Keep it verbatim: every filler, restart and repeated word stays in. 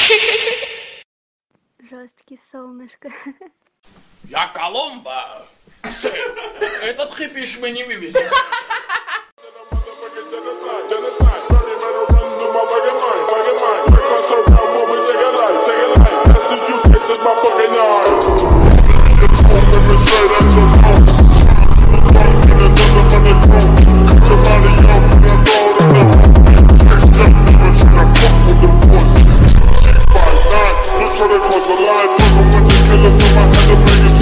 Жесткий солнышко. Я Коломбо. Этот хипиш мы не вывезем. Cause a lie, fucking with the killers in my head to make it